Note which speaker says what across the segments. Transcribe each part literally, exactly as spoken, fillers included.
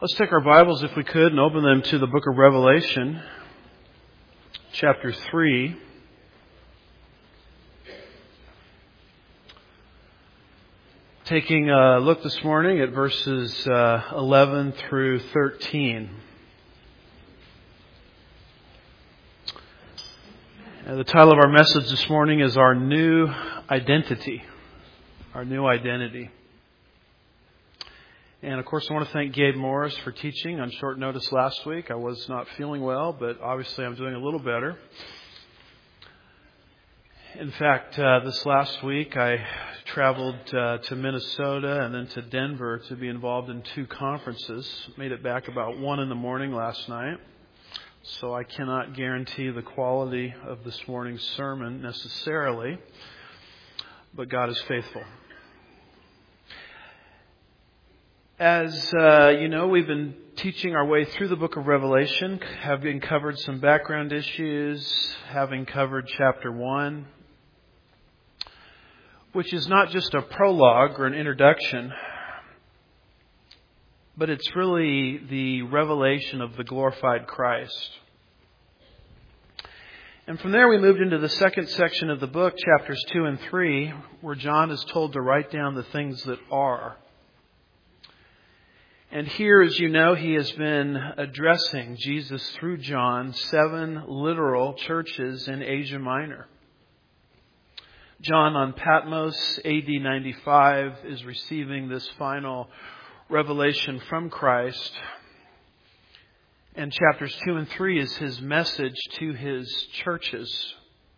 Speaker 1: Let's take our Bibles, if we could, and open them to the book of Revelation, chapter three. Taking a look this morning at verses uh, eleven through thirteen. And the title of our message this morning is Our New Identity. Our New Identity. And of course, I want to thank Gabe Morris for teaching on short notice last week. I was not feeling well, but obviously I'm doing a little better. In fact, uh, this last week I traveled uh, to Minnesota and then to Denver to be involved in two conferences. Made it back about one in the morning last night. So I cannot guarantee the quality of this morning's sermon necessarily, but God is faithful. As uh, you know, we've been teaching our way through the book of Revelation, having covered some background issues, having covered chapter one, which is not just a prologue or an introduction, but it's really the revelation of the glorified Christ. And from there we moved into the second section of the book, chapters two and three, where John is told to write down the things that are. And here, as you know, he has been addressing, Jesus through John, seven literal churches in Asia Minor. John on Patmos, A D ninety-five, is receiving this final revelation from Christ. And chapters two and three is his message to his churches.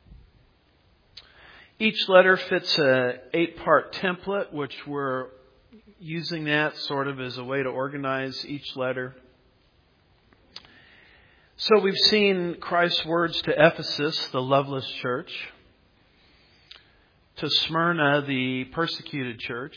Speaker 1: Each letter fits an eight-part template, which we're using that sort of as a way to organize each letter. So we've seen Christ's words to Ephesus, the loveless church, to Smyrna, the persecuted church,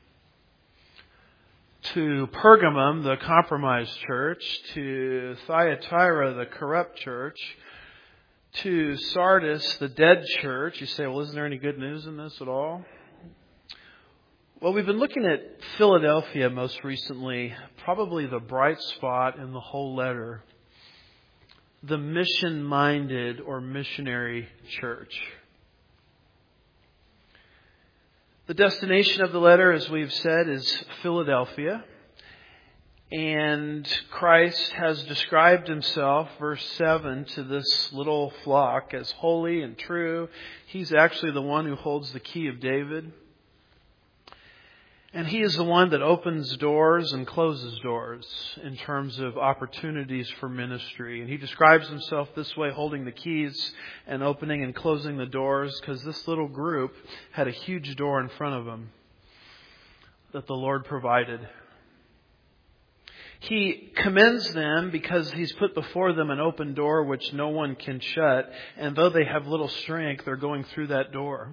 Speaker 1: to Pergamum, the compromised church, to Thyatira, the corrupt church, to Sardis, the dead church. You say, well, isn't there any good news in this at all? Well, we've been looking at Philadelphia most recently, probably the bright spot in the whole letter, the mission-minded or missionary church. The destination of the letter, as we've said, is Philadelphia. And Christ has described himself, verse seven, to this little flock as holy and true. He's actually the one who holds the key of David. And he is the one that opens doors and closes doors in terms of opportunities for ministry. And he describes himself this way, holding the keys and opening and closing the doors, because this little group had a huge door in front of them that the Lord provided. He commends them because he's put before them an open door which no one can shut. And though they have little strength, they're going through that door,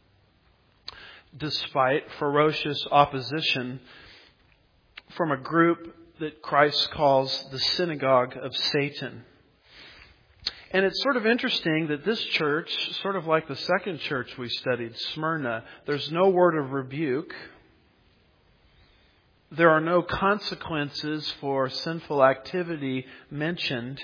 Speaker 1: despite ferocious opposition from a group that Christ calls the synagogue of Satan. And it's sort of interesting that this church, sort of like the second church we studied, Smyrna, there's no word of rebuke. There are no consequences for sinful activity mentioned.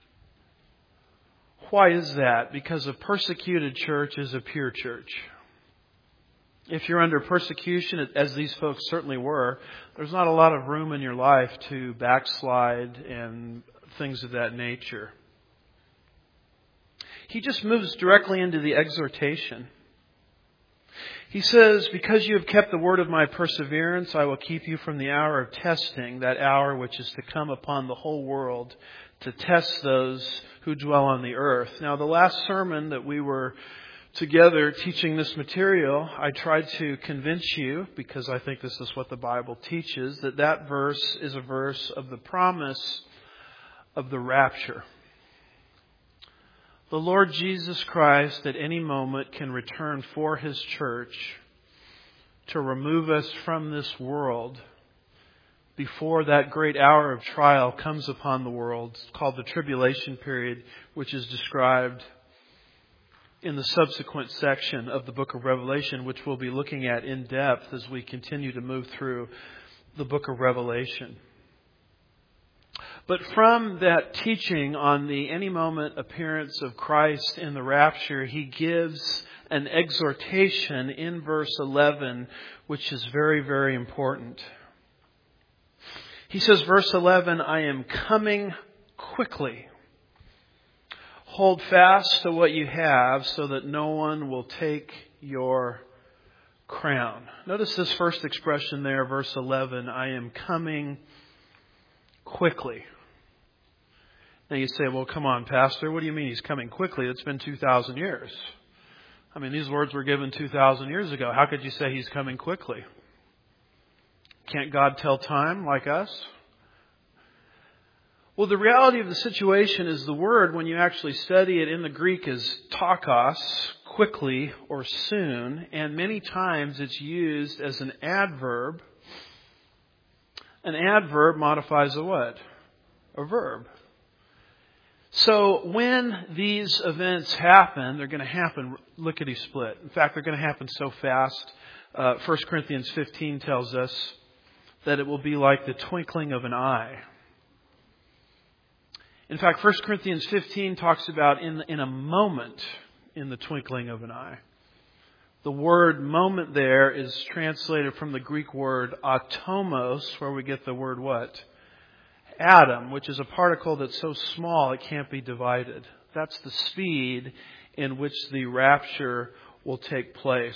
Speaker 1: Why is that? Because a persecuted church is a pure church. If you're under persecution, as these folks certainly were, there's not a lot of room in your life to backslide and things of that nature. He just moves directly into the exhortation. He says, because you have kept the word of my perseverance, I will keep you from the hour of testing, that hour which is to come upon the whole world to test those who dwell on the earth. Now, the last sermon that we were together teaching this material, I tried to convince you, because I think this is what the Bible teaches, that that verse is a verse of the promise of the rapture. The Lord Jesus Christ at any moment can return for His church to remove us from this world before that great hour of trial comes upon the world, called the tribulation period, which is described in the subsequent section of the book of Revelation, which we'll be looking at in depth as we continue to move through the book of Revelation. But from that teaching on the any moment appearance of Christ in the rapture, he gives an exhortation in verse eleven, which is very, very important. He says, verse eleven, I am coming quickly. Hold fast to what you have so that no one will take your crown. Notice this first expression there, verse eleven, I am coming quickly. Now you say, well, come on, Pastor, what do you mean he's coming quickly? It's been two thousand years. I mean, these words were given two thousand years ago. How could you say he's coming quickly? Can't God tell time like us? Well, the reality of the situation is the word, when you actually study it in the Greek, is takos, quickly or soon, and many times it's used as an adverb. An adverb modifies a what? A verb. So when these events happen, they're going to happen lickety-split. In fact, they're going to happen so fast. Uh, First Corinthians fifteen tells us that it will be like the twinkling of an eye. In fact, First Corinthians fifteen talks about in, in a moment, in the twinkling of an eye. The word moment there is translated from the Greek word atomos, where we get the word what? Atom, which is a particle that's so small it can't be divided. That's the speed in which the rapture will take place.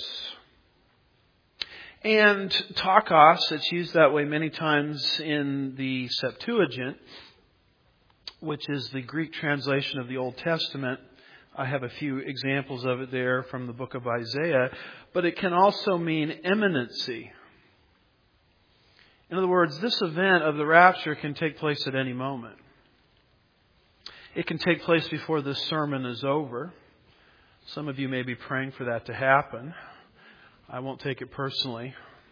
Speaker 1: And takos, it's used that way many times in the Septuagint, which is the Greek translation of the Old Testament. I have a few examples of it there from the book of Isaiah. But it can also mean imminency. In other words, this event of the rapture can take place at any moment. It can take place before this sermon is over. Some of you may be praying for that to happen. I won't take it personally.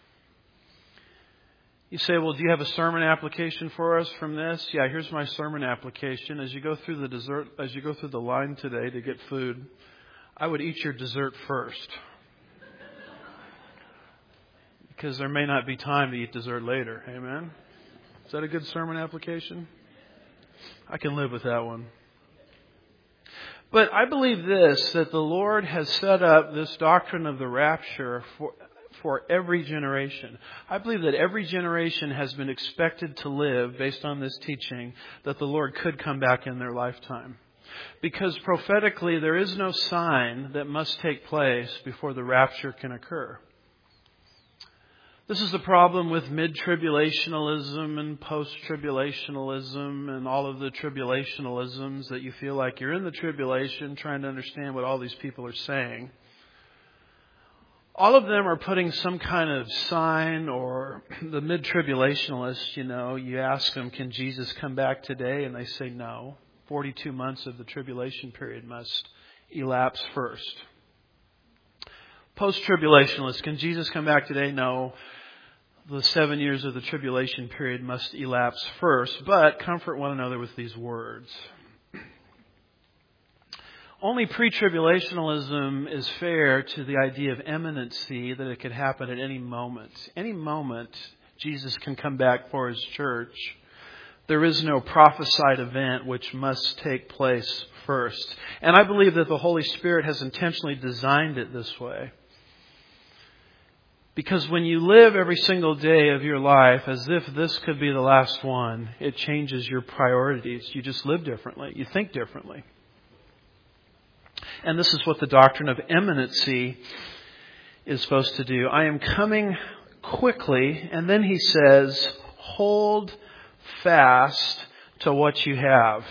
Speaker 1: You say, well, do you have a sermon application for us from this? Yeah, here's my sermon application. As you go through the dessert, as you go through the line today to get food, I would eat your dessert first. Because there may not be time to eat dessert later. Amen? Is that a good sermon application? I can live with that one. But I believe this, that the Lord has set up this doctrine of the rapture for, for every generation. I believe that every generation has been expected to live, based on this teaching, that the Lord could come back in their lifetime. Because prophetically, there is no sign that must take place before the rapture can occur. This is the problem with mid-tribulationalism and post-tribulationalism and all of the tribulationalisms, that you feel like you're in the tribulation trying to understand what all these people are saying. All of them are putting some kind of sign, or the mid-tribulationalists, you know, you ask them, can Jesus come back today? And they say no. forty-two months of the tribulation period must elapse first. Post-tribulationalists, can Jesus come back today? No. The seven years of the tribulation period must elapse first. But comfort one another with these words. Only pre-tribulationalism is fair to the idea of imminency, that it could happen at any moment. Any moment, Jesus can come back for His church. There is no prophesied event which must take place first. And I believe that the Holy Spirit has intentionally designed it this way. Because when you live every single day of your life as if this could be the last one, it changes your priorities. You just live differently. You think differently. And this is what the doctrine of imminency is supposed to do. I am coming quickly. And then he says, hold fast to what you have.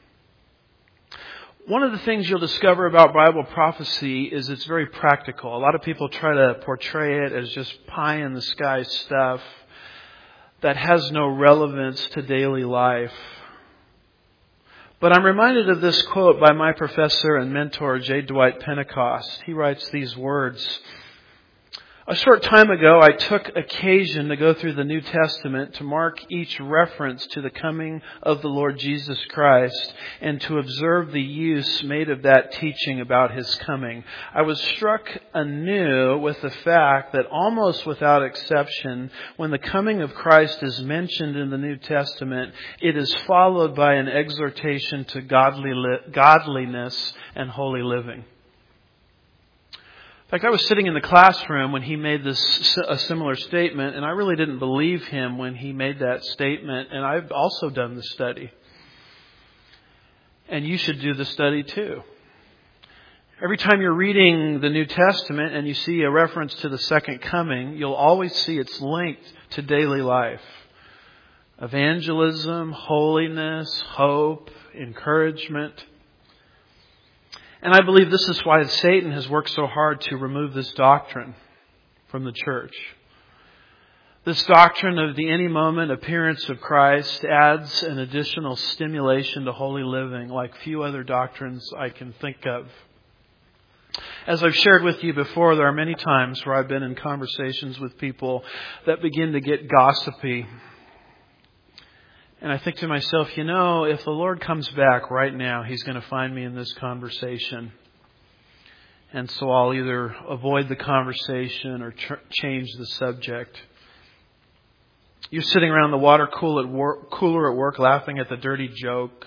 Speaker 1: One of the things you'll discover about Bible prophecy is it's very practical. A lot of people try to portray it as just pie in the sky stuff that has no relevance to daily life. But I'm reminded of this quote by my professor and mentor, J. Dwight Pentecost. He writes these words: A short time ago, I took occasion to go through the New Testament to mark each reference to the coming of the Lord Jesus Christ and to observe the use made of that teaching about His coming. I was struck anew with the fact that almost without exception, when the coming of Christ is mentioned in the New Testament, it is followed by an exhortation to godly li- godliness and holy living. In fact, I was sitting in the classroom when he made this a similar statement, and I really didn't believe him when he made that statement, and I've also done the study. And you should do the study too. Every time you're reading the New Testament and you see a reference to the second coming, you'll always see it's linked to daily life. Evangelism, holiness, hope, encouragement. And I believe this is why Satan has worked so hard to remove this doctrine from the church. This doctrine of the any moment appearance of Christ adds an additional stimulation to holy living like few other doctrines I can think of. As I've shared with you before, there are many times where I've been in conversations with people that begin to get gossipy. And I think to myself, you know, if the Lord comes back right now, He's going to find me in this conversation. And so I'll either avoid the conversation or tr- change the subject. You're sitting around the water cool at work, cooler at work laughing at the dirty joke.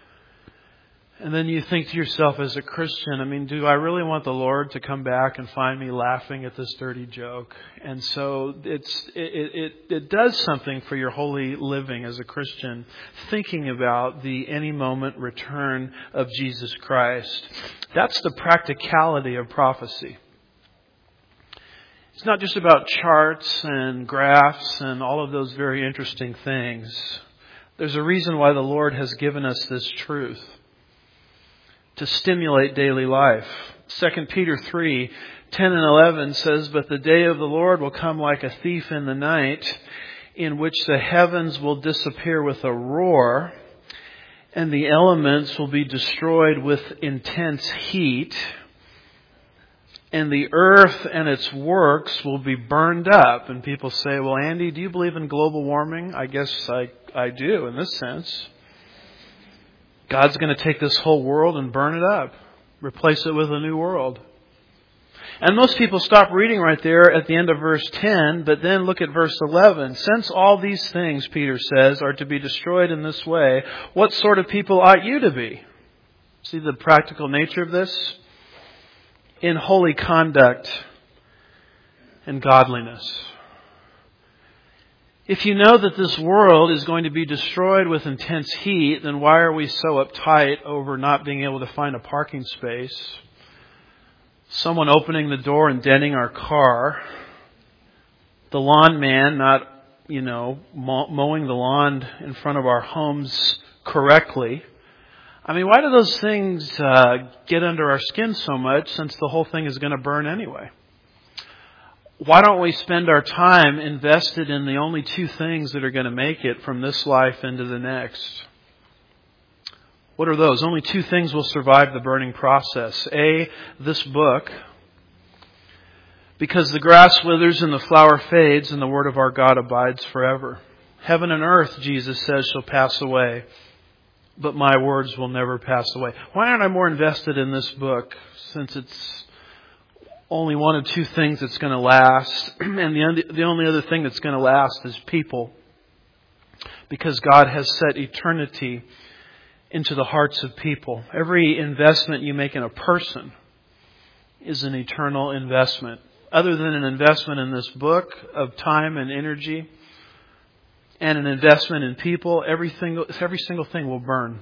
Speaker 1: And then you think to yourself as a Christian, I mean, do I really want the Lord to come back and find me laughing at this dirty joke? And so it's it it, it does something for your holy living as a Christian, thinking about the any moment return of Jesus Christ. That's the practicality of prophecy. It's not just about charts and graphs and all of those very interesting things. There's a reason why the Lord has given us this truth. To stimulate daily life. Second Peter three, ten and eleven says, "But the day of the Lord will come like a thief in the night, in which the heavens will disappear with a roar, and the elements will be destroyed with intense heat, and the earth and its works will be burned up." And people say, well, Andy, do you believe in global warming? I guess I, I do in this sense. God's going to take this whole world and burn it up. Replace it with a new world. And most people stop reading right there at the end of verse ten, but then look at verse eleven. "Since all these things," Peter says, "are to be destroyed in this way, what sort of people ought you to be?" See the practical nature of this? "In holy conduct and godliness." If you know that this world is going to be destroyed with intense heat, then why are we so uptight over not being able to find a parking space? Someone opening the door and denting our car. The lawn man not, you know, mowing the lawn in front of our homes correctly. I mean, why do those things uh, get under our skin so much since the whole thing is going to burn anyway? Why don't we spend our time invested in the only two things that are going to make it from this life into the next? What are those? Only two things will survive the burning process. A, this book. Because the grass withers and the flower fades and the word of our God abides forever. Heaven and earth, Jesus says, shall pass away, but my words will never pass away. Why aren't I more invested in this book since it's only one of two things that's going to last, and the the only other thing that's going to last is people, because God has set eternity into the hearts of people. Every investment you make in a person is an eternal investment. Other than an investment in this book of time and energy, and an investment in people, everything, every single thing will burn.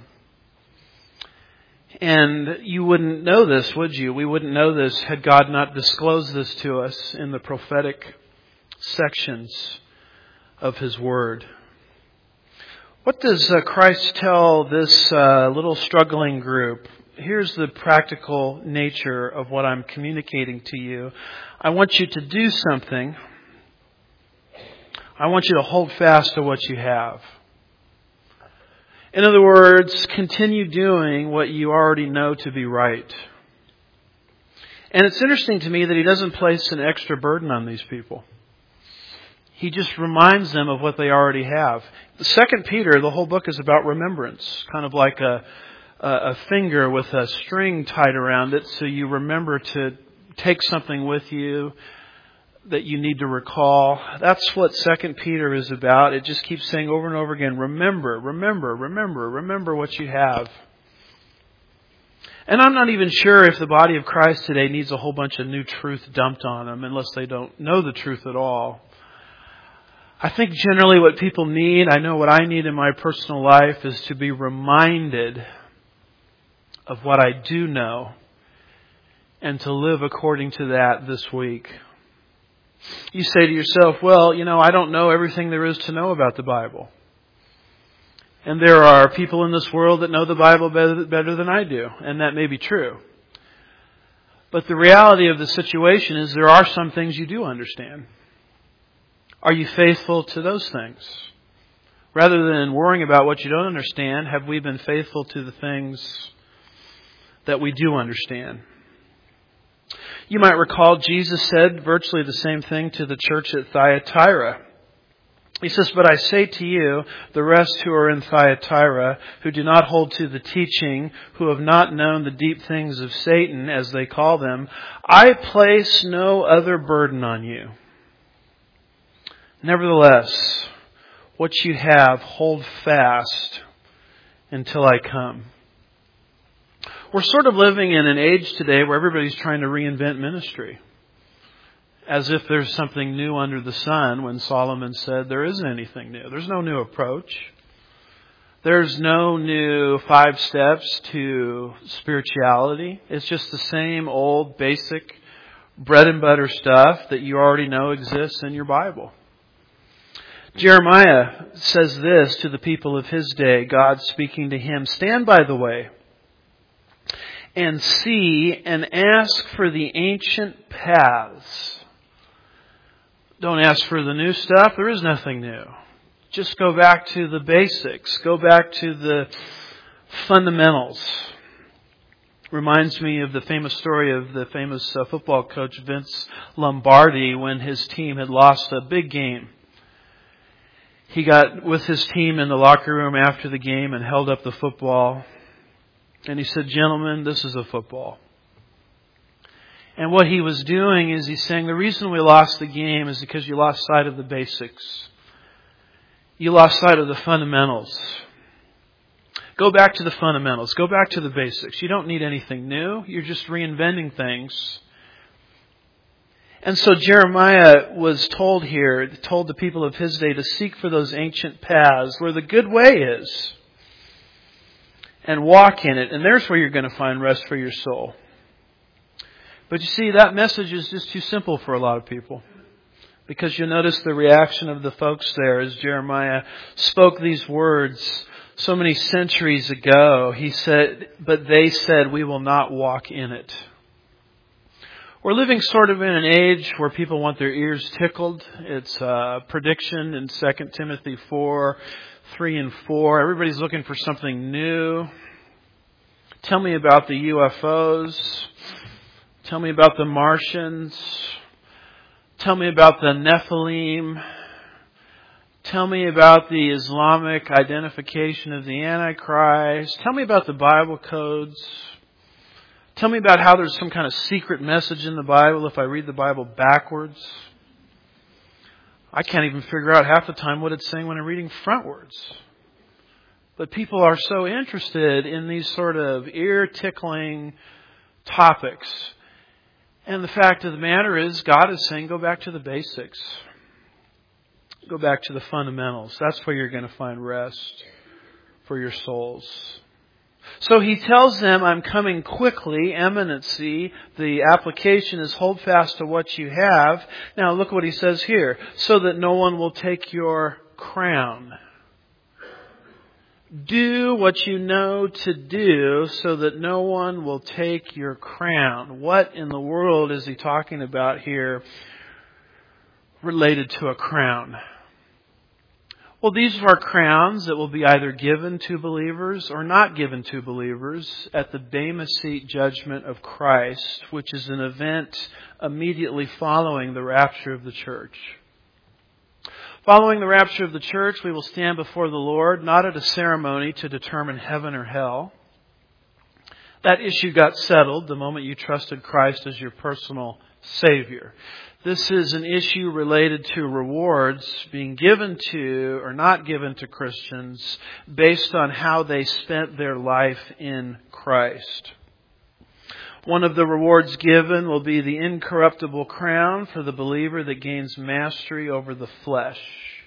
Speaker 1: And you wouldn't know this, would you? We wouldn't know this had God not disclosed this to us in the prophetic sections of His Word. What does uh, Christ tell this uh, little struggling group? Here's the practical nature of what I'm communicating to you. I want you to do something. I want you to hold fast to what you have. In other words, continue doing what you already know to be right. And it's interesting to me that he doesn't place an extra burden on these people. He just reminds them of what they already have. The Second Peter, the whole book is about remembrance, kind of like a, a, a finger with a string tied around it, so you remember to take something with you that you need to recall. That's what Second Peter is about. It just keeps saying over and over again, remember, remember, remember, remember what you have. And I'm not even sure if the body of Christ today needs a whole bunch of new truth dumped on them unless they don't know the truth at all. I think generally what people need, I know what I need in my personal life, is to be reminded of what I do know and to live according to that this week. You say to yourself, well, you know, I don't know everything there is to know about the Bible. And there are people in this world that know the Bible better, better than I do, and that may be true. But the reality of the situation is there are some things you do understand. Are you faithful to those things? Rather than worrying about what you don't understand, have we been faithful to the things that we do understand? You might recall Jesus said virtually the same thing to the church at Thyatira. He says, but I say to you, the rest who are in Thyatira, who do not hold to the teaching, who have not known the deep things of Satan, as they call them, I place no other burden on you. Nevertheless, what you have, hold fast until I come. We're sort of living in an age today where everybody's trying to reinvent ministry. As if there's something new under the sun, when Solomon said there isn't anything new. There's no new approach. There's no new five steps to spirituality. It's just the same old basic bread and butter stuff that you already know exists in your Bible. Jeremiah says this to the people of his day, God speaking to him, stand by the way and see and ask for the ancient paths. Don't ask for the new stuff. There is nothing new. Just go back to the basics. Go back to the fundamentals. Reminds me of the famous story of the famous uh, football coach Vince Lombardi when his team had lost a big game. He got with his team in the locker room after the game and held up the football. And he said, gentlemen, this is a football. And what he was doing is he's saying the reason we lost the game is because you lost sight of the basics. You lost sight of the fundamentals. Go back to the fundamentals. Go back to the basics. You don't need anything new. You're just reinventing things. And so Jeremiah was told here, told the people of his day to seek for those ancient paths where the good way is and walk in it. And there's where you're going to find rest for your soul. But you see, that message is just too simple for a lot of people. Because you'll notice the reaction of the folks there as Jeremiah spoke these words so many centuries ago. He said, but they said, we will not walk in it. We're living sort of in an age where people want their ears tickled. It's a prediction in Second Timothy four, three and four. Everybody's looking for something new. Tell me about the U F Os. Tell me about the Martians. Tell me about the Nephilim. Tell me about the Islamic identification of the Antichrist. Tell me about the Bible codes. Tell me about how there's some kind of secret message in the Bible if I read the Bible backwards. I can't even figure out half the time what it's saying when I'm reading frontwards. But people are so interested in these sort of ear-tickling topics. And the fact of the matter is, God is saying, go back to the basics. Go back to the fundamentals. That's where you're going to find rest for your souls. So he tells them, I'm coming quickly, eminency. The application is hold fast to what you have. Now look what he says here. So that no one will take your crown. Do what you know to do so that no one will take your crown. What in the world is he talking about here related to a crown? Well, these are crowns that will be either given to believers or not given to believers at the Bema Seat judgment of Christ, which is an event immediately following the rapture of the church. Following the rapture of the church, we will stand before the Lord, not at a ceremony to determine heaven or hell. That issue got settled the moment you trusted Christ as your personal Savior. This is an issue related to rewards being given to or not given to Christians based on how they spent their life in Christ. One of the rewards given will be the incorruptible crown for the believer that gains mastery over the flesh.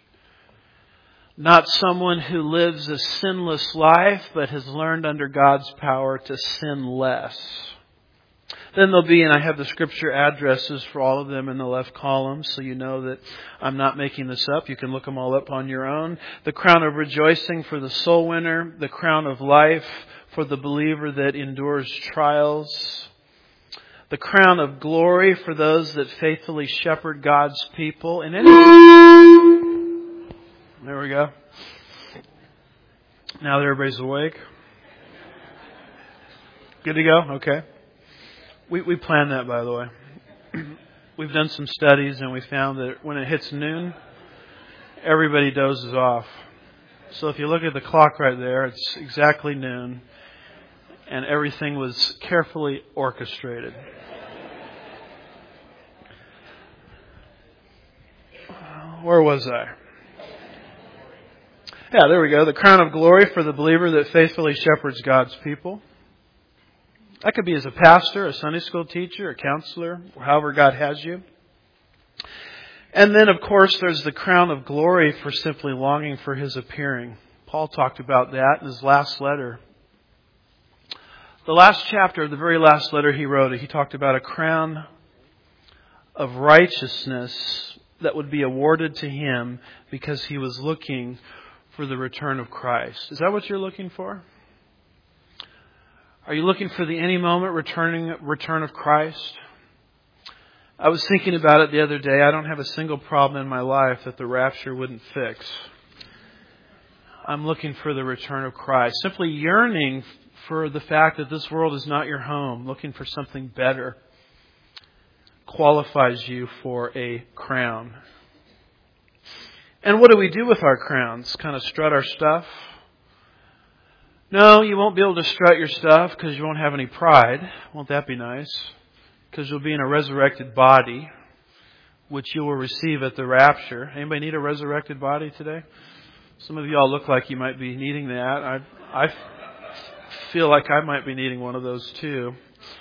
Speaker 1: Not someone who lives a sinless life, but has learned under God's power to sin less. Then there'll be, and I have the scripture addresses for all of them in the left column, so you know that I'm not making this up. You can look them all up on your own. The crown of rejoicing for the soul winner. The crown of life for the believer that endures trials. The crown of glory for those that faithfully shepherd God's people. And any... There we go. Now that everybody's awake. Good to go? Okay. We we planned that, by the way. We've done some studies and we found that when it hits noon, everybody dozes off. So if you look at the clock right there, it's exactly noon. And everything was carefully orchestrated. Where was I? Yeah, there we go. The crown of glory for the believer that faithfully shepherds God's people. That could be as a pastor, a Sunday school teacher, a counselor, however God has you. And then, of course, there's the crown of glory for simply longing for His appearing. Paul talked about that in his last letter. The last chapter, the very last letter he wrote, he talked about a crown of righteousness that would be awarded to him because he was looking for the return of Christ. Is that what you're looking for? Are you looking for the any moment returning return of Christ? I was thinking about it the other day. I don't have a single problem in my life that the rapture wouldn't fix. I'm looking for the return of Christ. Simply yearning for the fact that this world is not your home, looking for something better, qualifies you for a crown. And what do we do with our crowns? Kind of strut our stuff? No, you won't be able to strut your stuff because you won't have any pride. Won't that be nice? Because you'll be in a resurrected body, which you will receive at the rapture. Anybody need a resurrected body today? Some of you all look like you might be needing that. I, I feel like I might be needing one of those too.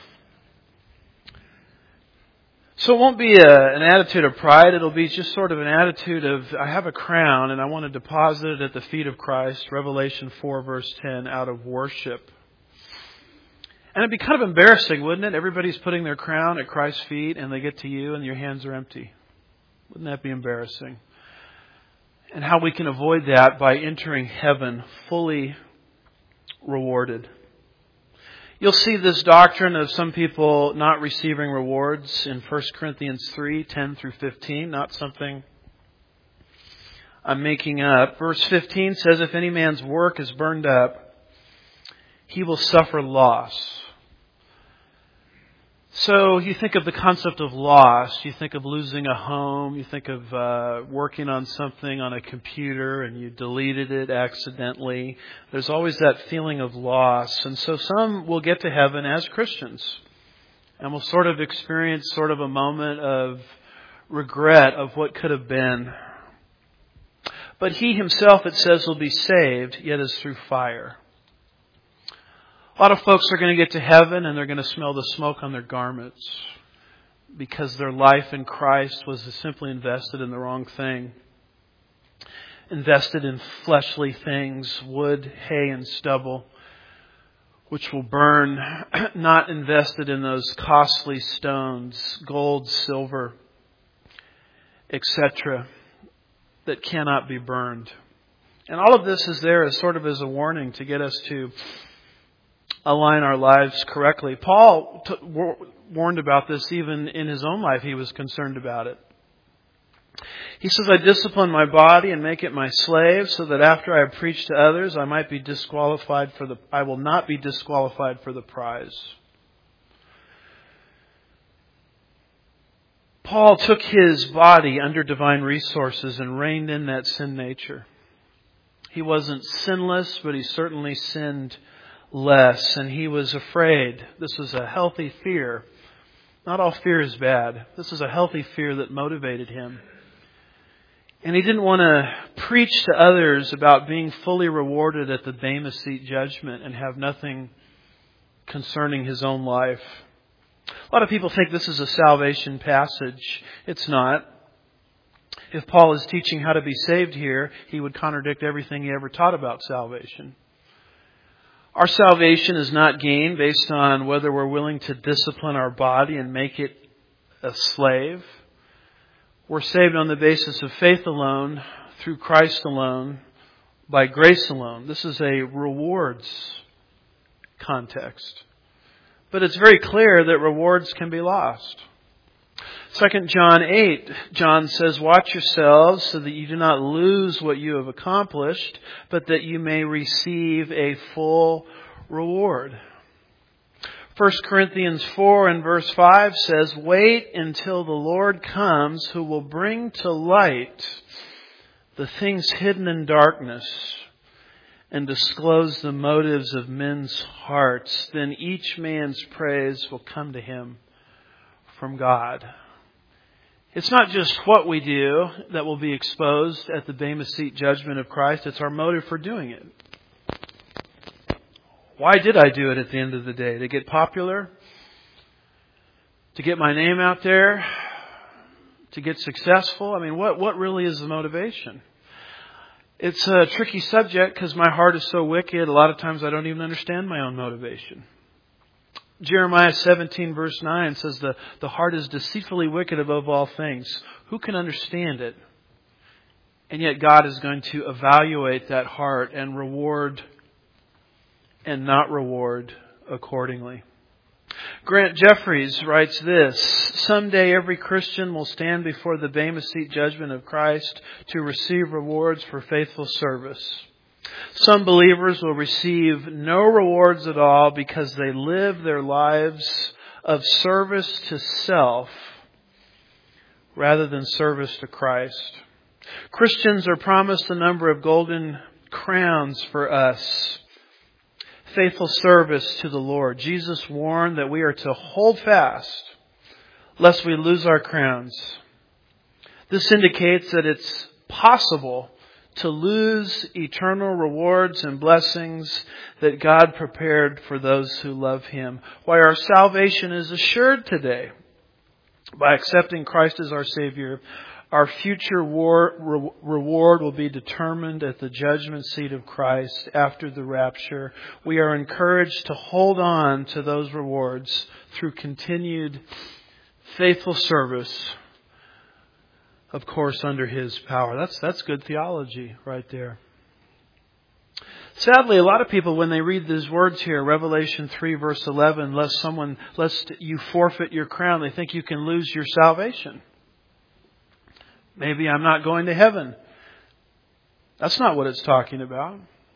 Speaker 1: So it won't be a, an attitude of pride. It'll be just sort of an attitude of, I have a crown and I want to deposit it at the feet of Christ. Revelation four verse ten, out of worship. And it'd be kind of embarrassing, wouldn't it? Everybody's putting their crown at Christ's feet and they get to you and your hands are empty. Wouldn't that be embarrassing? And how we can avoid that by entering heaven fully rewarded. You'll see this doctrine of some people not receiving rewards in First Corinthians three, ten through fifteen. Not something I'm making up. Verse fifteen says, if any man's work is burned up, he will suffer loss. So you think of the concept of loss. You think of losing a home. You think of uh, working on something on a computer and you deleted it accidentally. There's always that feeling of loss. And so some will get to heaven as Christians and will sort of experience sort of a moment of regret of what could have been. But he himself, it says, will be saved, yet as through fire. A lot of folks are going to get to heaven and they're going to smell the smoke on their garments because their life in Christ was simply invested in the wrong thing. Invested in fleshly things, wood, hay, and stubble, which will burn. Not invested in those costly stones, gold, silver, et cetera, that cannot be burned. And all of this is there as sort of as a warning to get us to align our lives correctly. Paul t- war- warned about this even in his own life. He was concerned about it. He says, I discipline my body and make it my slave so that after I have preached to others, I might be disqualified for the, I will not be disqualified for the prize. Paul took his body under divine resources and reined in that sin nature. He wasn't sinless, but he certainly sinned less, and he was afraid. This was a healthy fear. Not all fear is bad. This is a healthy fear that motivated him. And he didn't want to preach to others about being fully rewarded at the Bema Seat judgment and have nothing concerning his own life. A lot of people think this is a salvation passage. It's not. If Paul is teaching how to be saved here, he would contradict everything he ever taught about salvation. Our salvation is not gained based on whether we're willing to discipline our body and make it a slave. We're saved on the basis of faith alone, through Christ alone, by grace alone. This is a rewards context. But it's very clear that rewards can be lost. Second John eight, John says, watch yourselves so that you do not lose what you have accomplished, but that you may receive a full reward. First Corinthians four and verse five says, wait until the Lord comes, who will bring to light the things hidden in darkness and disclose the motives of men's hearts. Then each man's praise will come to him from God. It's not just what we do that will be exposed at the Bema Seat judgment of Christ. It's our motive for doing it. Why did I do it at the end of the day? To get popular? To get my name out there? To get successful? I mean, what, what really is the motivation? It's a tricky subject because my heart is so wicked. A lot of times I don't even understand my own motivation. Jeremiah seventeen verse nine says the, the heart is deceitfully wicked above all things. Who can understand it? And yet God is going to evaluate that heart and reward and not reward accordingly. Grant Jeffries writes this, someday every Christian will stand before the Bema Seat judgment of Christ to receive rewards for faithful service. Some believers will receive no rewards at all because they live their lives of service to self rather than service to Christ. Christians are promised a number of golden crowns for us. Faithful service to the Lord. Jesus warned that we are to hold fast lest we lose our crowns. This indicates that it's possible to lose eternal rewards and blessings that God prepared for those who love Him. Why our salvation is assured today by accepting Christ as our Savior. Our future war, re, reward will be determined at the judgment seat of Christ after the rapture. We are encouraged to hold on to those rewards through continued faithful service, of course, under His power. That's that's good theology right there. Sadly, a lot of people, when they read these words here, Revelation three verse eleven, lest someone, lest you forfeit your crown, they think you can lose your salvation. Maybe I'm not going to heaven. That's not what it's talking about.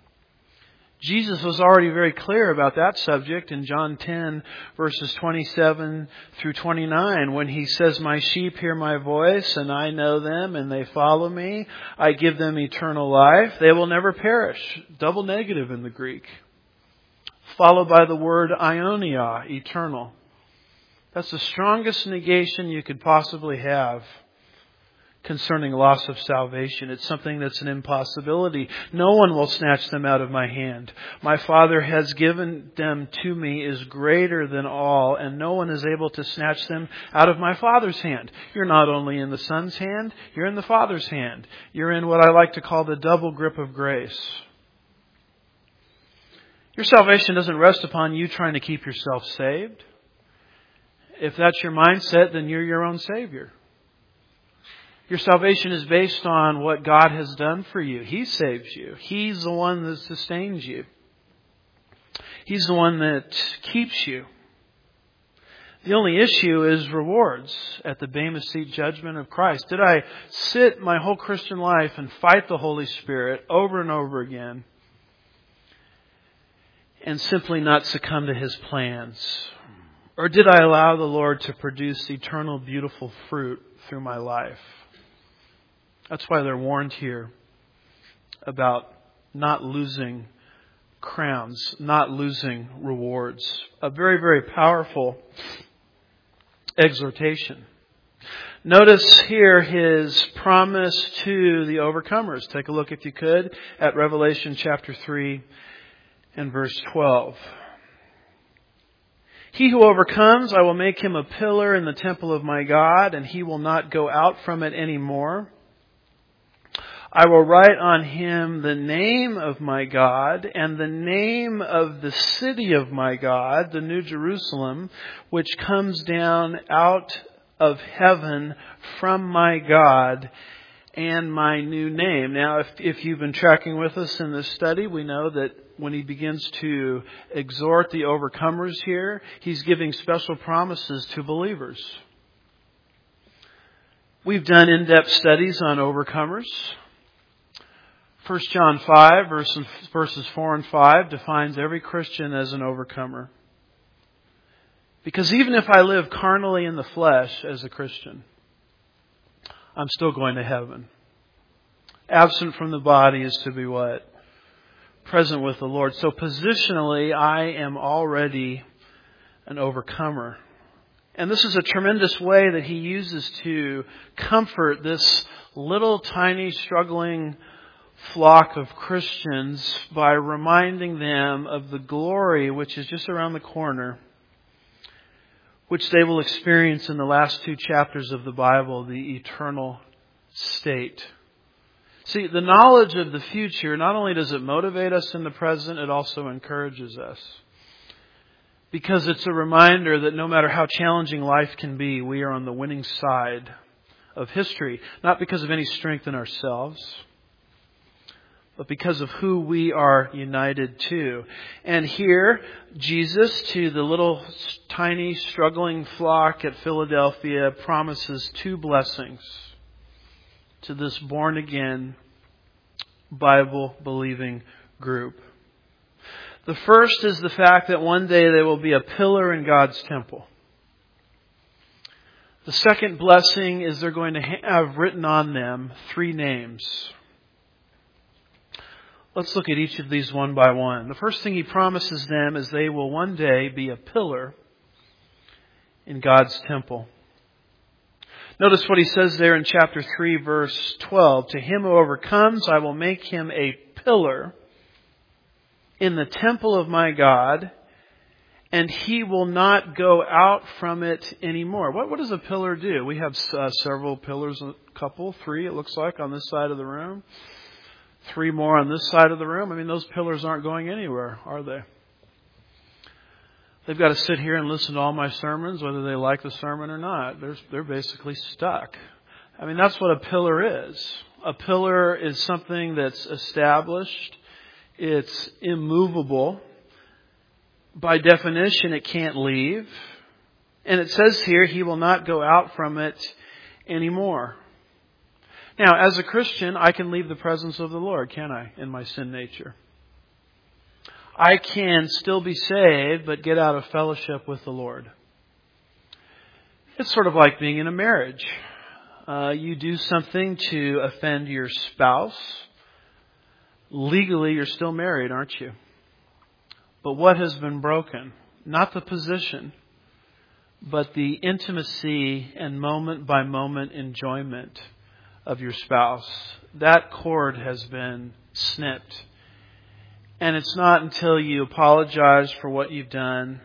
Speaker 1: Jesus was already very clear about that subject in John ten verses twenty-seven through twenty-nine when He says, my sheep hear my voice and I know them and they follow me. I give them eternal life. They will never perish. Double negative in the Greek. Followed by the word ionia, eternal. That's the strongest negation you could possibly have concerning loss of salvation. It's something that's an impossibility. No one will snatch them out of my hand. My Father has given them to me is greater than all, and no one is able to snatch them out of my Father's hand. You're not only in the Son's hand, you're in the Father's hand. You're in what I like to call the double grip of grace. Your salvation doesn't rest upon you trying to keep yourself saved. If that's your mindset, then you're your own Savior. Your salvation is based on what God has done for you. He saves you. He's the one that sustains you. He's the one that keeps you. The only issue is rewards at the Bema Seat judgment of Christ. Did I sit my whole Christian life and fight the Holy Spirit over and over again and simply not succumb to His plans? Or did I allow the Lord to produce eternal, beautiful fruit through my life? That's why they're warned here about not losing crowns, not losing rewards. A very, very powerful exhortation. Notice here His promise to the overcomers. Take a look, if you could, at Revelation chapter three and verse twelve. He who overcomes, I will make him a pillar in the temple of my God, and he will not go out from it any more. I will write on him the name of my God and the name of the city of my God, the New Jerusalem, which comes down out of heaven from my God, and my new name. Now, if, if you've been tracking with us in this study, we know that when he begins to exhort the overcomers here, he's giving special promises to believers. We've done in-depth studies on overcomers. First John five, verses, verses four and five, defines every Christian as an overcomer. Because even if I live carnally in the flesh as a Christian, I'm still going to heaven. Absent from the body is to be what? Present with the Lord. So positionally, I am already an overcomer. And this is a tremendous way that he uses to comfort this little tiny struggling flock of Christians by reminding them of the glory which is just around the corner, which they will experience in the last two chapters of the Bible, the eternal state. See, the knowledge of the future, not only does it motivate us in the present, it also encourages us. Because it's a reminder that no matter how challenging life can be, we are on the winning side of history. Not because of any strength in ourselves, but because of who we are united to. And here, Jesus, to the little tiny struggling flock at Philadelphia, promises two blessings to this born-again, Bible-believing group. The first is the fact that one day they will be a pillar in God's temple. The second blessing is they're going to have written on them three names. Let's look at each of these one by one. The first thing he promises them is they will one day be a pillar in God's temple. Notice what he says there in chapter three, verse twelve. To him who overcomes, I will make him a pillar in the temple of my God, and he will not go out from it anymore. What, what does a pillar do? We have uh, several pillars, a couple, three it looks like, on this side of the room. Three more on this side of the room. I mean, those pillars aren't going anywhere, are they? They've got to sit here and listen to all my sermons, whether they like the sermon or not. They're, they're basically stuck. I mean, that's what a pillar is. A pillar is something that's established. It's immovable. By definition, it can't leave. And it says here, he will not go out from it anymore. Now, as a Christian, I can leave the presence of the Lord, can't I, in my sin nature? I can still be saved, but get out of fellowship with the Lord. It's sort of like being in a marriage. Uh, you do something to offend your spouse. Legally, you're still married, aren't you? But what has been broken? Not the position, but the intimacy and moment by moment enjoyment of your spouse. That cord has been snipped. And it's not until you apologize for what you've done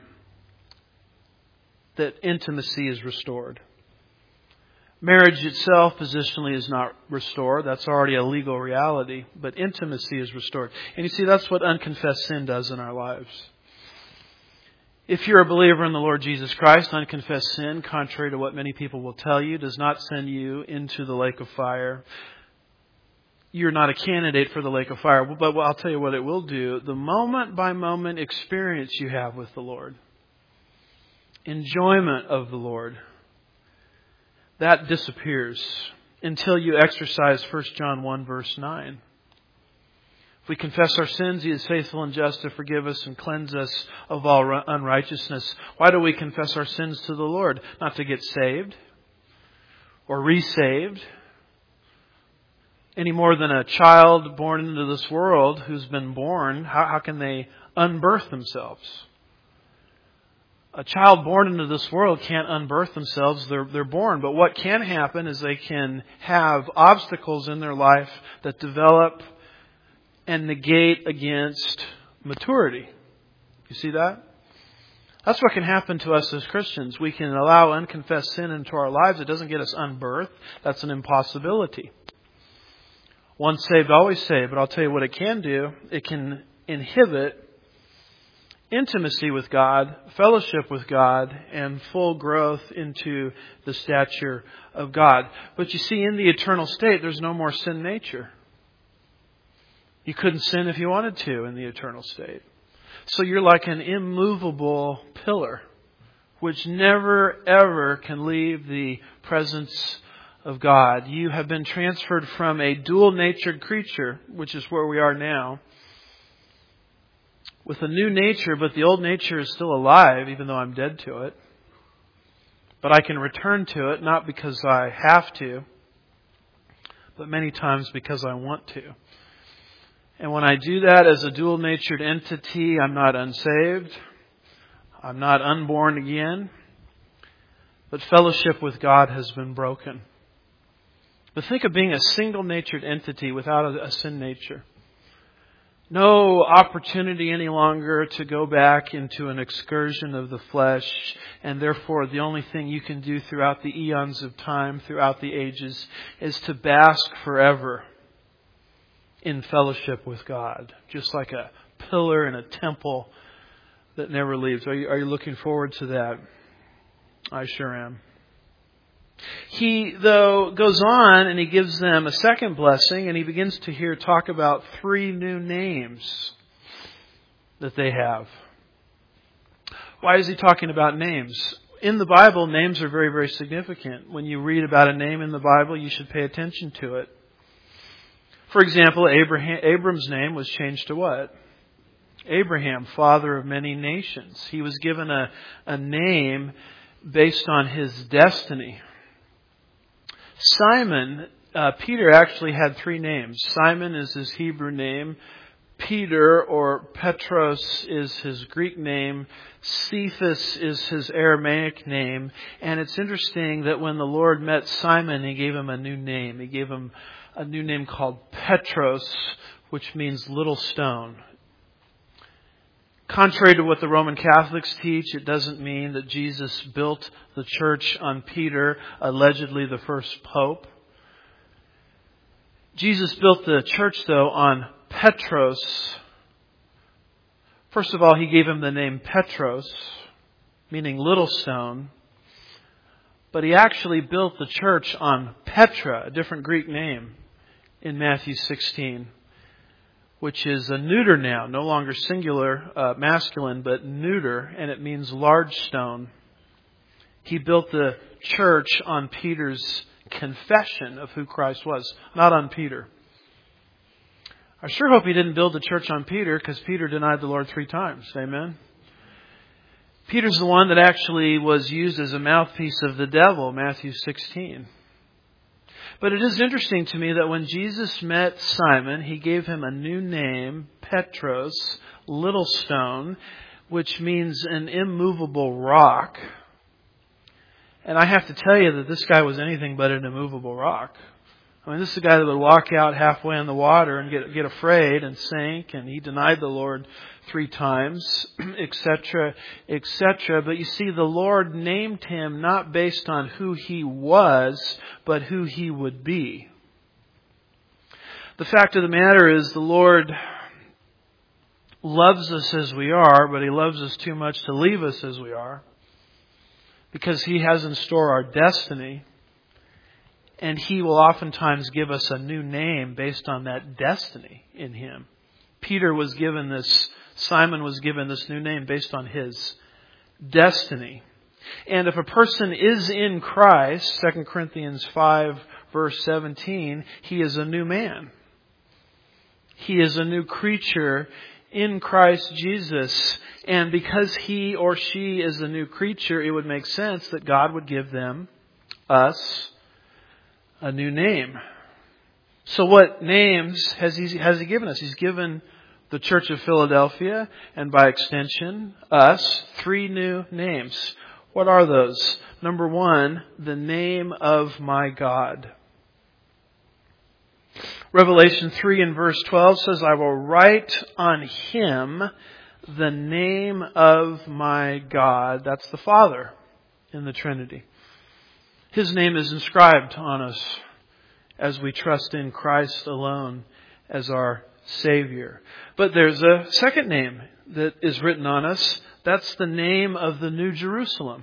Speaker 1: that intimacy is restored. Marriage itself positionally is not restored. That's already a legal reality. But intimacy is restored. And you see, that's what unconfessed sin does in our lives. If you're a believer in the Lord Jesus Christ, unconfessed sin, contrary to what many people will tell you, does not send you into the lake of fire. You're not a candidate for the lake of fire. But I'll tell you what it will do. The moment by moment experience you have with the Lord, enjoyment of the Lord, that disappears until you exercise First John one verse nine. If we confess our sins, He is faithful and just to forgive us and cleanse us of all unrighteousness. Why do we confess our sins to the Lord? Not to get saved or resaved, any more than a child born into this world who's been born, how, how can they unbirth themselves? A child born into this world can't unbirth themselves. They're, they're born. But what can happen is they can have obstacles in their life that develop and negate against maturity. You see that? That's what can happen to us as Christians. We can allow unconfessed sin into our lives. It doesn't get us unbirthed. That's an impossibility. Once saved, always saved. But I'll tell you what it can do. It can inhibit intimacy with God, fellowship with God, and full growth into the stature of God. But you see, in the eternal state, there's no more sin nature. You couldn't sin if you wanted to in the eternal state. So you're like an immovable pillar, which never, ever can leave the presence of God. You have been transferred from a dual-natured creature, which is where we are now, with a new nature, but the old nature is still alive, even though I'm dead to it. But I can return to it, not because I have to, but many times because I want to. And when I do that as a dual-natured entity, I'm not unsaved. I'm not unborn again. But fellowship with God has been broken. But think of being a single-natured entity without a, a sin nature. No opportunity any longer to go back into an excursion of the flesh. And therefore, the only thing you can do throughout the eons of time, throughout the ages, is to bask forever in fellowship with God. Just like a pillar in a temple that never leaves. Are you, are you looking forward to that? I sure am. He, though, goes on and he gives them a second blessing, and he begins to here talk about three new names that they have. Why is he talking about names? In the Bible, names are very, very significant. When you read about a name in the Bible, you should pay attention to it. For example, Abraham, Abram's name was changed to what? Abraham, father of many nations. He was given a, a name based on his destiny. Simon, uh, Peter actually had three names. Simon is his Hebrew name. Peter, or Petros, is his Greek name. Cephas is his Aramaic name. And it's interesting that when the Lord met Simon, He gave him a new name. He gave him a new name called Petros, which means little stone. Contrary to what the Roman Catholics teach, it doesn't mean that Jesus built the church on Peter, allegedly the first pope. Jesus built the church, though, on Petros. First of all, He gave him the name Petros, meaning little stone. But He actually built the church on Petra, a different Greek name, in Matthew sixteen. Which is a neuter noun, no longer singular, uh, masculine, but neuter, and it means large stone. He built the church on Peter's confession of who Christ was, not on Peter. I sure hope He didn't build the church on Peter, because Peter denied the Lord three times. Amen? Peter's the one that actually was used as a mouthpiece of the devil, Matthew sixteen. But it is interesting to me that when Jesus met Simon, He gave him a new name, Petros, little stone, which means an immovable rock. And I have to tell you that this guy was anything but an immovable rock. I mean, this is a guy that would walk out halfway in the water and get get afraid and sink, and he denied the Lord three times, et cetera, et cetera. But you see, the Lord named him not based on who he was, but who he would be. The fact of the matter is, the Lord loves us as we are, but He loves us too much to leave us as we are, because He has in store our destiny. And He will oftentimes give us a new name based on that destiny in Him. Peter was given this, Simon was given this new name based on his destiny. And if a person is in Christ, Second Corinthians five, verse seventeen, he is a new man. He is a new creature in Christ Jesus. And because he or she is a new creature, it would make sense that God would give them, us, a new name. So what names has he, has he given us? He's given the Church of Philadelphia, and by extension, us, three new names. What are those? Number one, the name of my God. Revelation three and verse twelve says, I will write on him the name of my God. That's the Father in the Trinity. His name is inscribed on us as we trust in Christ alone as our Savior. But there's a second name that is written on us. That's the name of the New Jerusalem.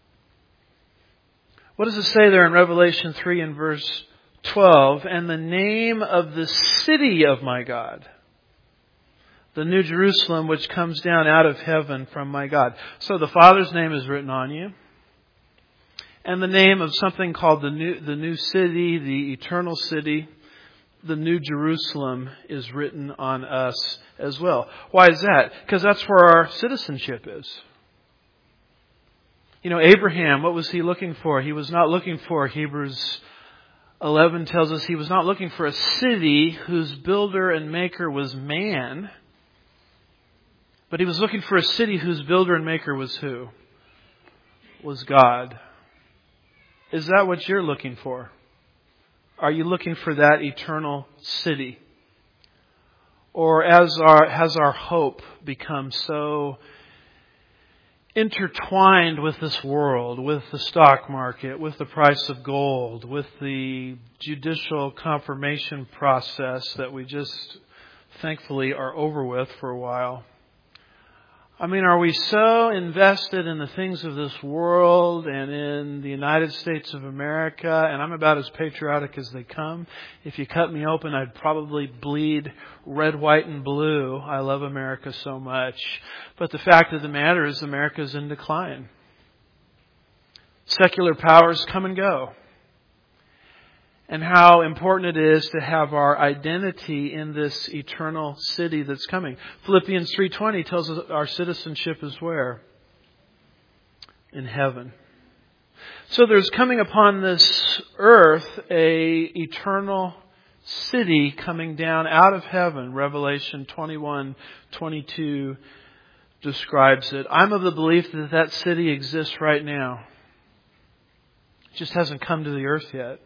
Speaker 1: What does it say there in Revelation three and verse twelve? And the name of the city of my God, the New Jerusalem which comes down out of heaven from my God. So the Father's name is written on you. And the name of something called the new, the new city, the eternal city, the New Jerusalem, is written on us as well. Why is that? Because that's where our citizenship is. You know, Abraham, what was he looking for? He was not looking for, Hebrews eleven tells us, he was not looking for a city whose builder and maker was man. But he was looking for a city whose builder and maker was who? Was God. Is that what you're looking for? Are you looking for that eternal city? Or as our, has our hope become so intertwined with this world, with the stock market, with the price of gold, with the judicial confirmation process that we just thankfully are over with for a while? I mean, are we so invested in the things of this world and in the United States of America? And I'm about as patriotic as they come. If you cut me open, I'd probably bleed red, white, and blue. I love America so much. But the fact of the matter is America's in decline. Secular powers come and go. And how important it is to have our identity in this eternal city that's coming. Philippians three twenty tells us our citizenship is where? In heaven. So there's coming upon this earth a eternal city coming down out of heaven. Revelation twenty-one twenty-two describes it. I'm of the belief that that city exists right now. It just hasn't come to the earth yet.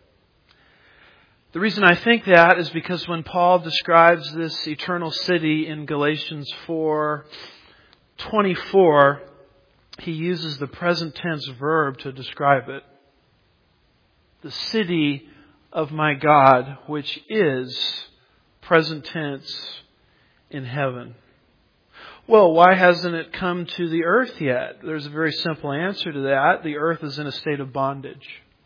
Speaker 1: The reason I think that is because when Paul describes this eternal city in Galatians four twenty-four, he uses the present tense verb to describe it. The city of my God, which is present tense in heaven. Well, why hasn't it come to the earth yet? There's a very simple answer to that. The earth is in a state of bondage.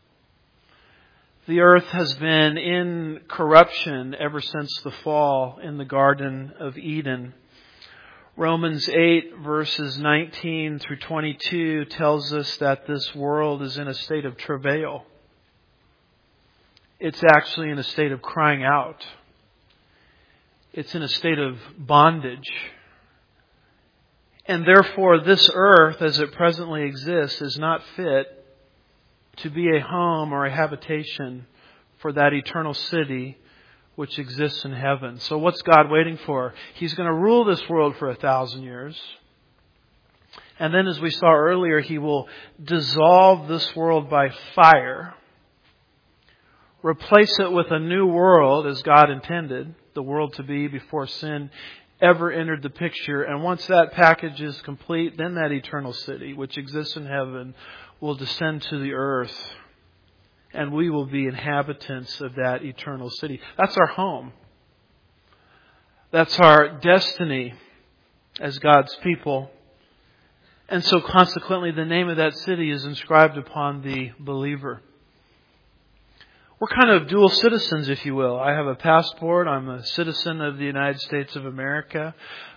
Speaker 1: The earth has been in corruption ever since the fall in the Garden of Eden. Romans eight verses nineteen through twenty-two tells us that this world is in a state of travail. It's actually in a state of crying out. It's in a state of bondage. And therefore this earth as it presently exists is not fit to be a home or a habitation for that eternal city which exists in heaven. So what's God waiting for? He's going to rule this world for a thousand years. And then as we saw earlier, He will dissolve this world by fire, replace it with a new world as God intended the world to be before sin ever entered the picture. And once that package is complete, then that eternal city which exists in heaven will descend to the earth, and we will be inhabitants of that eternal city. That's our home. That's our destiny as God's people. And so consequently, the name of that city is inscribed upon the believer. We're kind of dual citizens, if you will. I have a passport. I'm a citizen of the United States of America.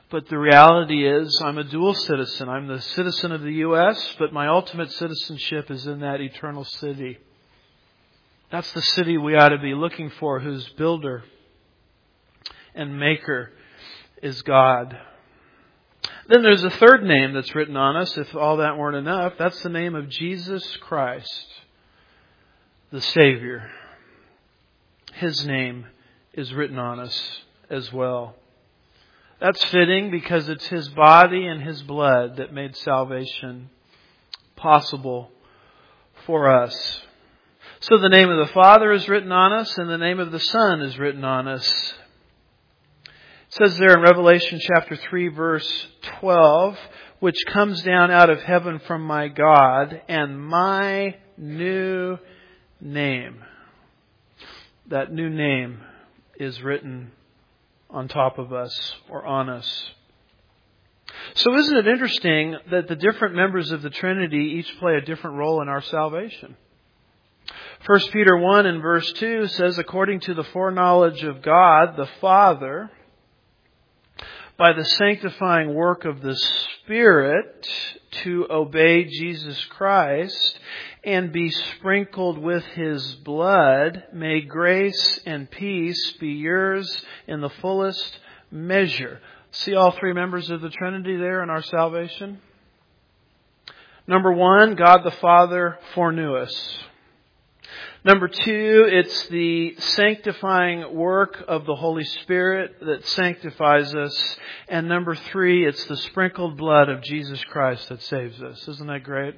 Speaker 1: But the reality is I'm a dual citizen. I'm the citizen of the U S, but my ultimate citizenship is in that eternal city. That's the city we ought to be looking for, whose builder and maker is God. Then there's a third name that's written on us, if all that weren't enough. That's the name of Jesus Christ, the Savior. His name is written on us as well. That's fitting because it's His body and His blood that made salvation possible for us. So the name of the Father is written on us and the name of the Son is written on us. It says there in Revelation chapter three verse twelve, which comes down out of heaven from my God and my new name. That new name is written on top of us or on us. So isn't it interesting that the different members of the Trinity each play a different role in our salvation? First Peter one and verse two says, according to the foreknowledge of God the Father, by the sanctifying work of the Spirit, to obey Jesus Christ and be sprinkled with His blood, may grace and peace be yours in the fullest measure. See all three members of the Trinity there in our salvation? Number one, God the Father foreknew us. Number two, it's the sanctifying work of the Holy Spirit that sanctifies us. And number three, it's the sprinkled blood of Jesus Christ that saves us. Isn't that great?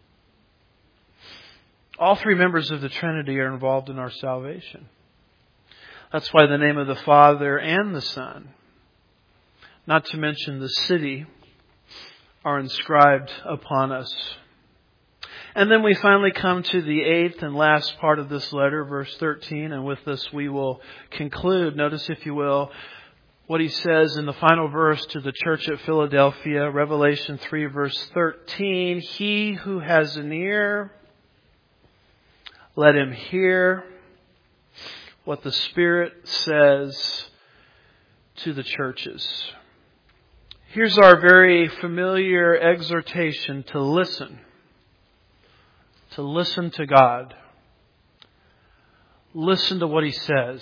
Speaker 1: All three members of the Trinity are involved in our salvation. That's why the name of the Father and the Son, not to mention the city, are inscribed upon us. And then we finally come to the eighth and last part of this letter, verse thirteen, and with this we will conclude. Notice, if you will, what he says in the final verse to the church at Philadelphia, Revelation three, verse thirteen. He who has an ear, let him hear what the Spirit says to the churches. Here's our very familiar exhortation to listen. To listen to God. Listen to what He says.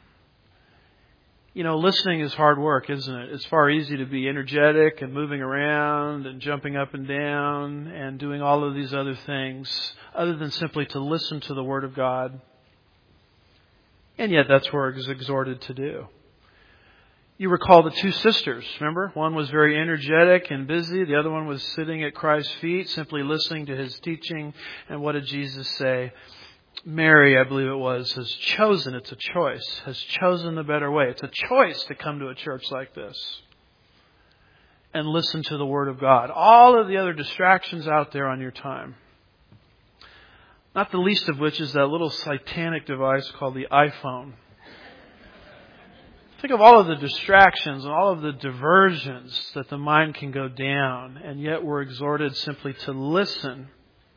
Speaker 1: You know, listening is hard work, isn't it? It's far easy to be energetic and moving around and jumping up and down and doing all of these other things other than simply to listen to the Word of God. And yet that's what we're exhorted to do. You recall the two sisters, remember? One was very energetic and busy. The other one was sitting at Christ's feet, simply listening to His teaching. And what did Jesus say? Mary, I believe it was, has chosen, it's a choice, has chosen the better way. It's a choice to come to a church like this and listen to the Word of God. All of the other distractions out there on your time. Not the least of which is that little satanic device called the iPhone. Think of all of the distractions and all of the diversions that the mind can go down, and yet we're exhorted simply to listen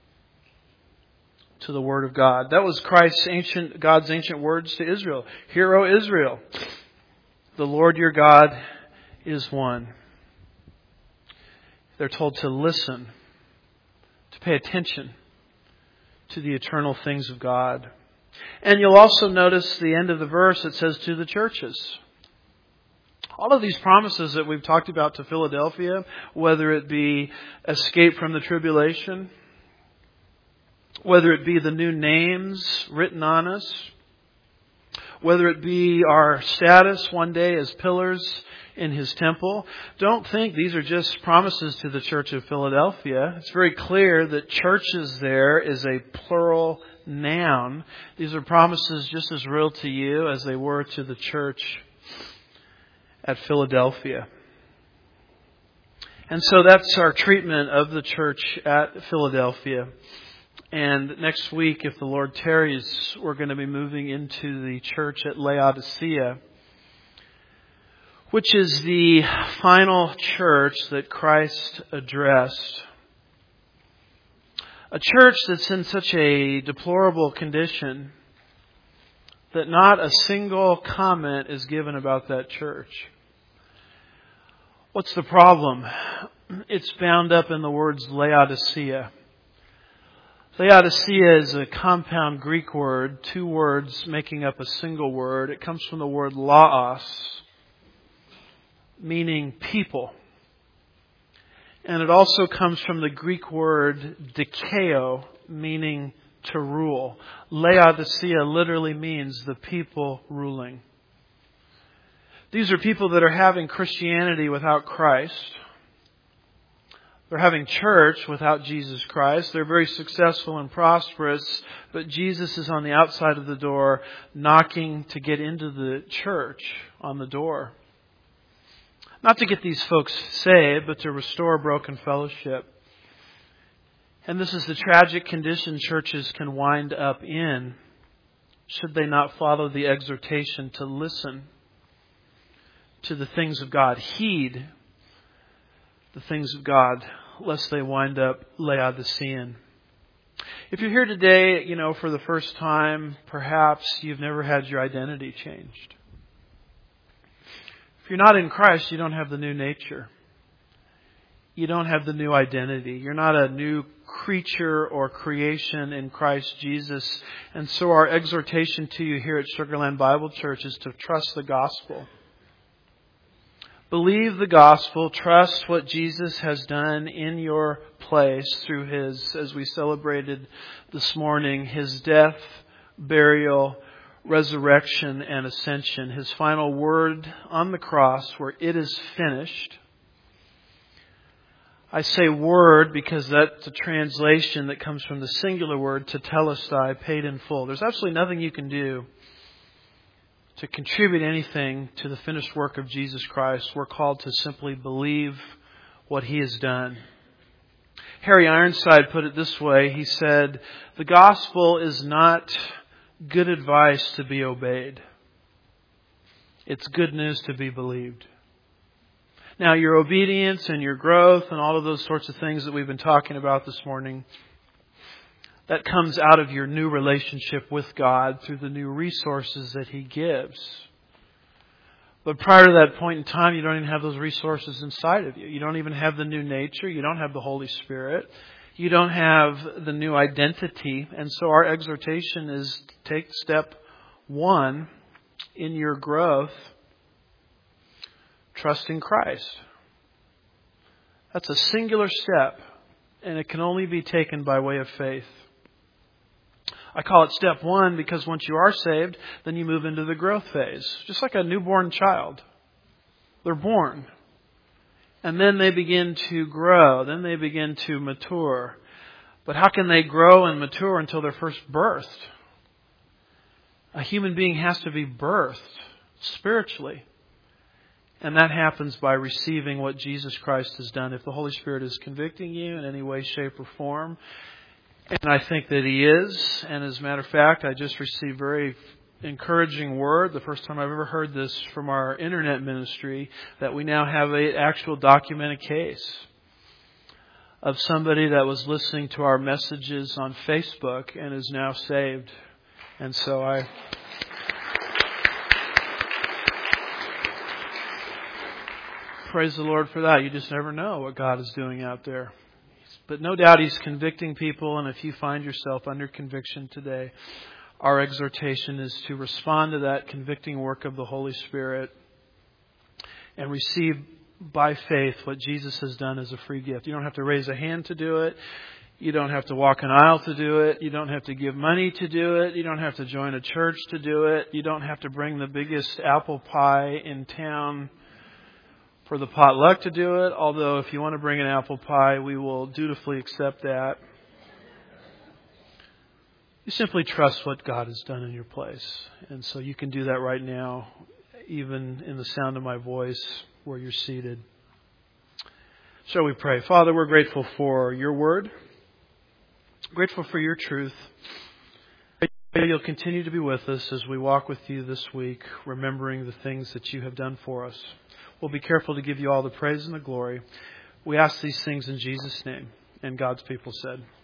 Speaker 1: to the Word of God. That was Christ's ancient, God's ancient words to Israel. Hear, O Israel, the Lord your God is one. They're told to listen, to pay attention to the eternal things of God. And you'll also notice the end of the verse, it says to the churches. All of these promises that we've talked about to Philadelphia, whether it be escape from the tribulation, whether it be the new names written on us, whether it be our status one day as pillars in His temple, don't think these are just promises to the church of Philadelphia. It's very clear that churches there is a plural noun. These are promises just as real to you as they were to the church at Philadelphia. And so that's our treatment of the church at Philadelphia. And next week, if the Lord tarries, we're going to be moving into the church at Laodicea, which is the final church that Christ addressed. A church that's in such a deplorable condition that not a single comment is given about that church. What's the problem? It's bound up in the words Laodicea. Laodicea is a compound Greek word, two words making up a single word. It comes from the word laos, meaning people. And it also comes from the Greek word dikeo, meaning to rule. Laodicea literally means the people ruling. These are people that are having Christianity without Christ. They're having church without Jesus Christ. They're very successful and prosperous, but Jesus is on the outside of the door knocking to get into the church on the door. Not to get these folks saved, but to restore broken fellowship. And this is the tragic condition churches can wind up in should they not follow the exhortation to listen to the things of God. Heed the things of God, lest they wind up Laodicean. If you're here today, you know, for the first time, perhaps you've never had your identity changed. If you're not in Christ, you don't have the new nature. You don't have the new identity. You're not a new creature or creation in Christ Jesus. And so our exhortation to you here at Sugarland Bible Church is to trust the gospel. Believe the gospel. Trust what Jesus has done in your place through His, as we celebrated this morning, His death, burial, resurrection, and ascension. His final word on the cross where it is finished. I say word because that's a translation that comes from the singular word tetelestai, paid in full. There's absolutely nothing you can do to contribute anything to the finished work of Jesus Christ. We're called to simply believe what He has done. Harry Ironside put it this way. He said, "The gospel is not good advice to be obeyed. It's good news to be believed." Now, your obedience and your growth and all of those sorts of things that we've been talking about this morning, that comes out of your new relationship with God through the new resources that He gives. But prior to that point in time, you don't even have those resources inside of you. You don't even have the new nature. You don't have the Holy Spirit. You don't have the new identity. And so our exhortation is take step one in your growth. Trust in Christ. That's a singular step, and it can only be taken by way of faith. I call it step one because once you are saved, then you move into the growth phase. Just like a newborn child. They're born. And then they begin to grow. Then they begin to mature. But how can they grow and mature until they're first birthed? A human being has to be birthed spiritually. And that happens by receiving what Jesus Christ has done. If the Holy Spirit is convicting you in any way, shape, or form, and I think that He is, and as a matter of fact, I just received very encouraging word, the first time I've ever heard this from our internet ministry, that we now have an actual documented case of somebody that was listening to our messages on Facebook and is now saved. And so I... praise the Lord for that. You just never know what God is doing out there. But no doubt He's convicting people, and if you find yourself under conviction today, our exhortation is to respond to that convicting work of the Holy Spirit and receive by faith what Jesus has done as a free gift. You don't have to raise a hand to do it. You don't have to walk an aisle to do it. You don't have to give money to do it. You don't have to join a church to do it. You don't have to bring the biggest apple pie in town for the potluck to do it, although if you want to bring an apple pie, we will dutifully accept that. You simply trust what God has done in your place. And so you can do that right now, even in the sound of my voice where you're seated. Shall we pray? Father, we're grateful for your word. Grateful for your truth. You'll continue to be with us as we walk with you this week, remembering the things that you have done for us. We'll be careful to give you all the praise and the glory. We ask these things in Jesus' name. And God's people said,